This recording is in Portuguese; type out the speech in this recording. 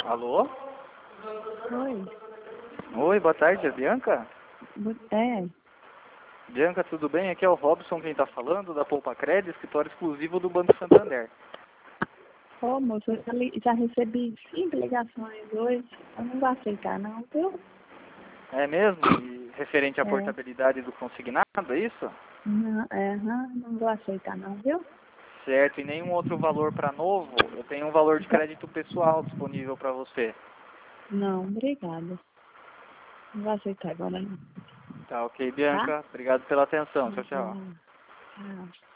Alô? Oi. Oi, boa tarde, é Bianca? É. Bianca, tudo bem? Aqui é o Robson quem está falando, da Poupa Cred, escritório exclusivo do Banco Santander. Ô, moço, eu já recebi 5 ligações hoje. Eu não vou aceitar, não, viu? É mesmo? E referente à É. portabilidade do consignado, é isso? Não vou aceitar, não, viu? Certo, e nenhum outro valor para novo? Eu tenho um valor de Tá. crédito pessoal disponível para você. Não, obrigada. Não vou aceitar agora, não. Tá ok, Tá? Bianca. Obrigado pela atenção. Tchau, tchau. Obrigada. Tchau.